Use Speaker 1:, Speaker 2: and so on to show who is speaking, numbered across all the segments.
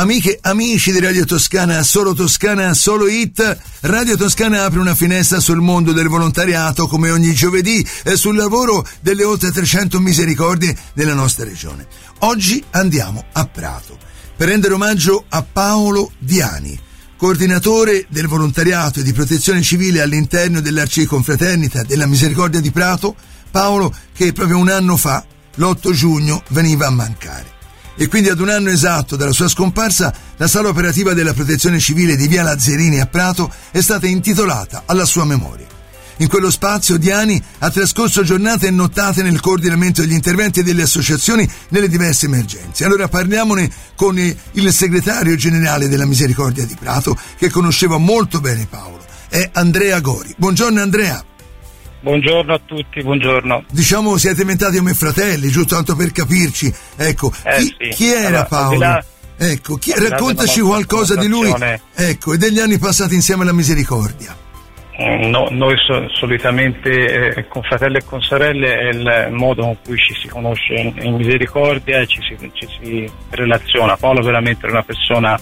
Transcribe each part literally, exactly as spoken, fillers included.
Speaker 1: Amiche, amici di Radio Toscana, solo Toscana, solo hit. Radio Toscana apre una finestra sul mondo del volontariato come ogni giovedì e sul lavoro delle oltre trecento misericordie della nostra regione. Oggi andiamo a Prato per rendere omaggio a Paolo Diani, coordinatore del volontariato e di protezione civile all'interno dell'Arciconfraternita della Misericordia di Prato. Paolo che proprio un anno fa, l'otto giugno, veniva a mancare. E quindi ad un anno esatto dalla sua scomparsa, la sala operativa della protezione civile di via Lazzarini a Prato è stata intitolata alla sua memoria. In quello spazio Diani ha trascorso giornate e nottate nel coordinamento degli interventi delle associazioni nelle diverse emergenze. Allora parliamone con il segretario generale della Misericordia di Prato, che conosceva molto bene Paolo, è Andrea Gori. Buongiorno Andrea.
Speaker 2: Buongiorno a tutti, buongiorno.
Speaker 1: Diciamo siete diventati come fratelli, giusto tanto per capirci. Ecco,
Speaker 2: eh,
Speaker 1: chi,
Speaker 2: sì.
Speaker 1: chi era
Speaker 2: allora,
Speaker 1: Paolo?
Speaker 2: là,
Speaker 1: ecco, chi, raccontaci qualcosa di lui. Ecco, e degli anni passati insieme alla Misericordia.
Speaker 2: No, noi so, solitamente eh, con fratelli e con sorelle è il modo con cui ci si conosce in, in Misericordia e ci si, ci si relaziona. Paolo veramente è una persona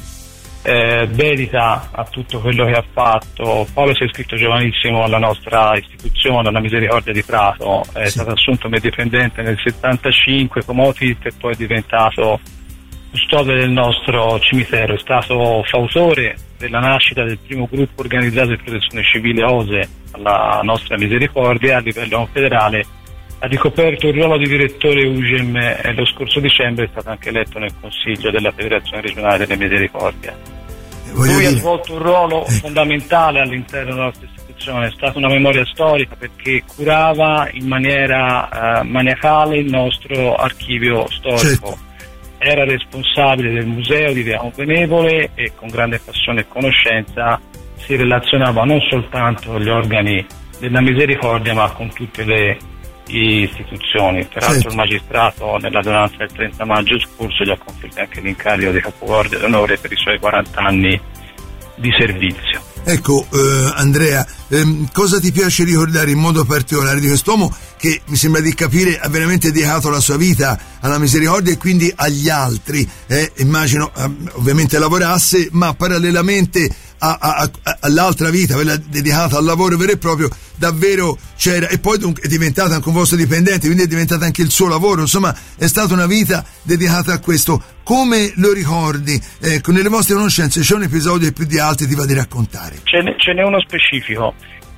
Speaker 2: Eh, dedita a tutto quello che ha fatto. Paolo si è iscritto giovanissimo alla nostra istituzione, alla Misericordia di Prato, è sì. stato assunto come dipendente nel settantacinque come Otit e poi è diventato custode del nostro cimitero, è stato fautore della nascita del primo gruppo organizzato di protezione civile O S E alla nostra Misericordia a livello federale, ha ricoperto il ruolo di direttore U G M e lo scorso dicembre è stato anche eletto nel Consiglio della Federazione Regionale delle Misericordia.
Speaker 1: Voglio
Speaker 2: Lui
Speaker 1: dire...
Speaker 2: ha svolto un ruolo eh. fondamentale all'interno della nostra istituzione, è stata una memoria storica perché curava in maniera uh, maniacale il nostro archivio storico.
Speaker 1: Certo.
Speaker 2: Era responsabile del museo di Via Convenevole e con grande passione e conoscenza si relazionava non soltanto con gli organi della Misericordia ma con tutte le istituzioni. Peraltro certo. Il magistrato nell'adunanza del trenta maggio scorso gli ha conferito anche l'incarico di capoguardia d'onore per i suoi quaranta anni di servizio.
Speaker 1: Ecco eh, Andrea, ehm, cosa ti piace ricordare in modo particolare di quest'uomo che mi sembra di capire ha veramente dedicato la sua vita alla Misericordia e quindi agli altri, eh, immagino eh, ovviamente lavorasse ma parallelamente a, a, a, all'altra vita, quella dedicata al lavoro vero e proprio, davvero c'era, e poi è diventata anche un vostro dipendente, quindi è diventato anche il suo lavoro, insomma è stata una vita dedicata a questo. Come lo ricordi? Ecco, nelle vostre conoscenze c'è un episodio che più di altri ti va di raccontare?
Speaker 2: Ce n'è, ce n'è uno specifico.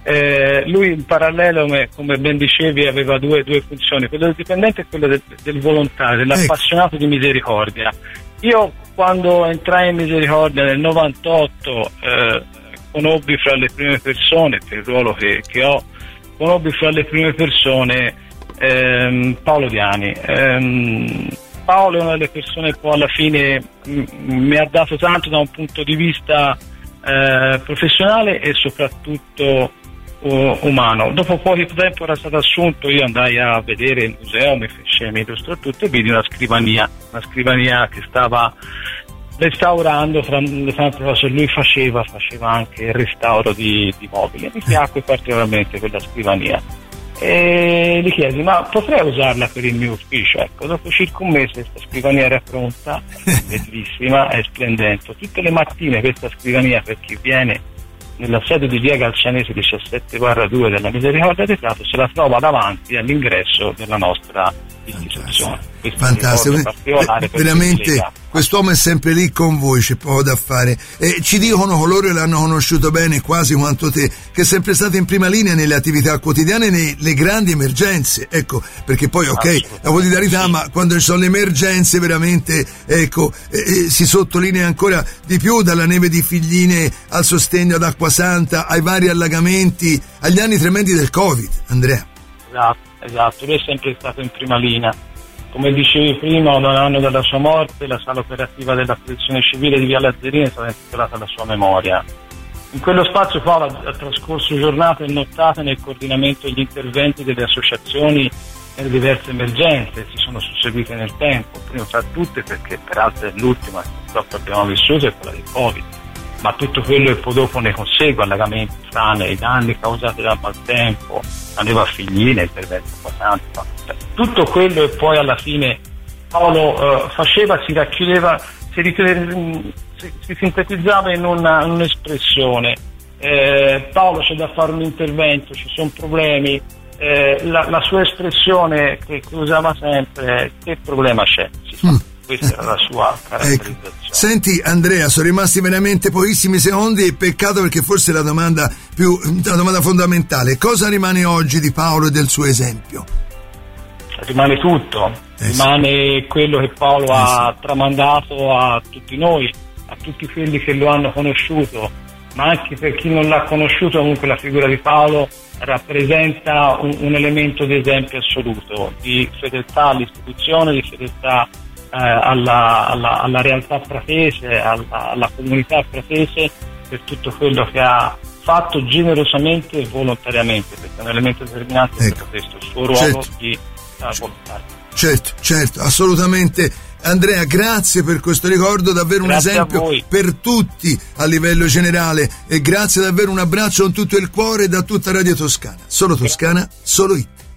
Speaker 2: Eh, lui in parallelo, come ben dicevi, aveva due, due funzioni, quello del dipendente e quello del, del volontario, dell'appassionato ecco. di Misericordia. Io quando entrai in Misericordia nel novantotto eh, conobbi fra le prime persone, per il ruolo che, che ho, conobbi fra le prime persone ehm, Paolo Diani. Ehm, Paolo è una delle persone che poi alla fine m- mi ha dato tanto da un punto di vista eh, professionale e soprattutto uh, umano. Dopo poco tempo era stato assunto, io andai a vedere il museo, mi fece, mi illustrò tutto e vidi una scrivania, una scrivania che stava restaurando tra le tante cose lui faceva, faceva anche il restauro di, di mobili. Mi piacque particolarmente quella scrivania. E gli chiesi, ma potrei usarla per il mio ufficio? Ecco, dopo circa un mese questa scrivania era pronta, bellissima e splendente. Tutte le mattine questa scrivania, per chi viene nella sede di via Galcianese diciassette barra due della Misericordia di Prato, se la trova davanti all'ingresso della nostra istituzione.
Speaker 1: Fantastico, fantastico. Veramente quest'uomo è sempre lì con voi, c'è poco da fare. E ci dicono coloro che l'hanno conosciuto bene quasi quanto te, che è sempre stato in prima linea nelle attività quotidiane, nelle grandi emergenze, ecco, perché poi ok, la quotidianità, sì. Ma quando ci sono le emergenze veramente, ecco, eh, eh, si sottolinea ancora di più, dalla neve di Figline al sostegno ad Acquasanta, ai vari allagamenti, agli anni tremendi del Covid, Andrea.
Speaker 2: Esatto, esatto, lui è sempre stato in prima linea. Come dicevi prima, ad un anno dalla sua morte, la sala operativa della protezione civile di via Lazzarini è stata intitolata alla sua memoria. In quello spazio Paolo ha trascorso giornate e nottate nel coordinamento degli interventi delle associazioni nelle diverse emergenze, si sono susseguite nel tempo, prima fra tutte perché peraltro è l'ultima che purtroppo abbiamo vissuto, è quella del Covid, ma tutto quello che poi dopo ne consegue, allagamenti, frane, i danni causati dal maltempo, la neve a Figline, intervento Acquasanta, tutto quello che poi alla fine Paolo eh, faceva si racchiudeva, si si, si, si sintetizzava in una, un'espressione. Eh, Paolo, c'è da fare un intervento, ci sono problemi. Eh, la, la sua espressione che, che usava sempre, che problema c'è? Si sa. Mm. Questa era la sua caratterizzazione.
Speaker 1: Ecco. Senti Andrea, sono rimasti veramente pochissimi secondi e peccato, perché forse è la domanda più la domanda fondamentale. Cosa rimane oggi di Paolo e del suo esempio?
Speaker 2: Rimane tutto, eh rimane sì. quello che Paolo eh ha sì. tramandato a tutti noi, a tutti quelli che lo hanno conosciuto, ma anche per chi non l'ha conosciuto. Comunque la figura di Paolo rappresenta un, un elemento di esempio assoluto di fedeltà all'istituzione, di fedeltà eh, alla, alla, alla realtà pratese, alla, alla comunità pratese, per tutto quello che ha fatto generosamente e volontariamente, perché è un elemento determinante ecco. per questo, il suo ruolo certo. di uh, volontario.
Speaker 1: Certo, certo, assolutamente. Andrea, grazie per questo ricordo, davvero grazie un esempio per tutti a livello generale, e grazie davvero, un abbraccio con tutto il cuore da tutta Radio Toscana. Solo Toscana, solo It.